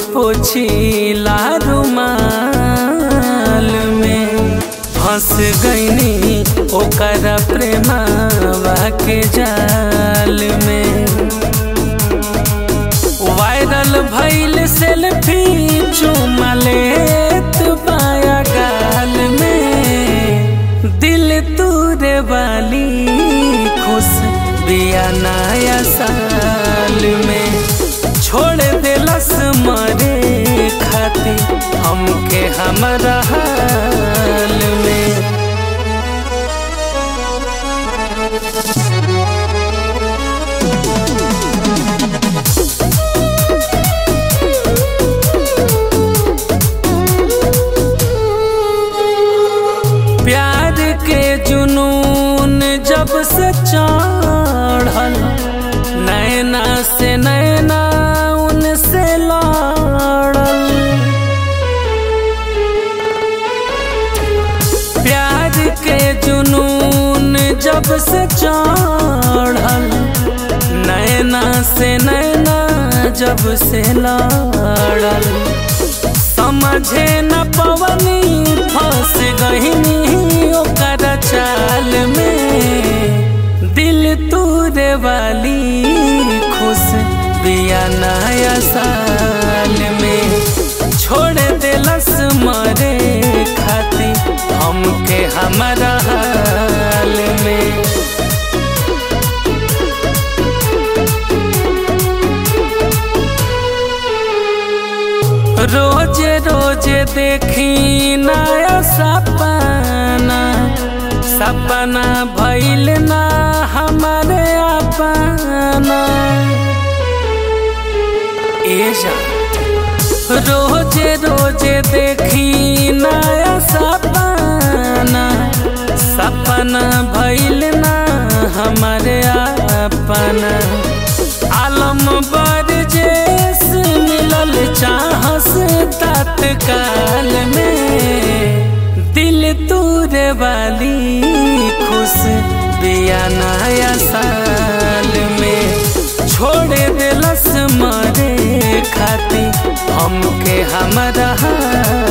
पोछीला रुमाल में फंस गईनी ओकरा प्रेमवा के जाल में। वायरल भइल सेल्फी चुमा लेत बाया गाल में। दिल तूरे वाली खुश बिया नया साल में। छोड़ देलस मरे खातिर हमके हमरा हाल में। प्यार के जुनून जब से चढ़ल नैना से नैना उनसे लड़ल। प्यार के जुनून जब से चढ़ल नैना से नैना जब से लड़ल। समझे न पवनी फंस गईनी ओकरा चाल में। दिल तूरे वाली खुश बिया नया साल में। छोड़ देलस मरे खातिर हमके हमरा हाल में। रोजे रोजे देखी नया सपना। सपना भइल ना हमारे अपना। रोजे रोजे देखी नया सपना। सपना भइल ना हमारे अपना। आलम बरजेस मिलल चाहस तत्काल में। दिल तूरे वाली खुश बिया नया साल में। छोड़ देलस मरे खातिर हमके हमरा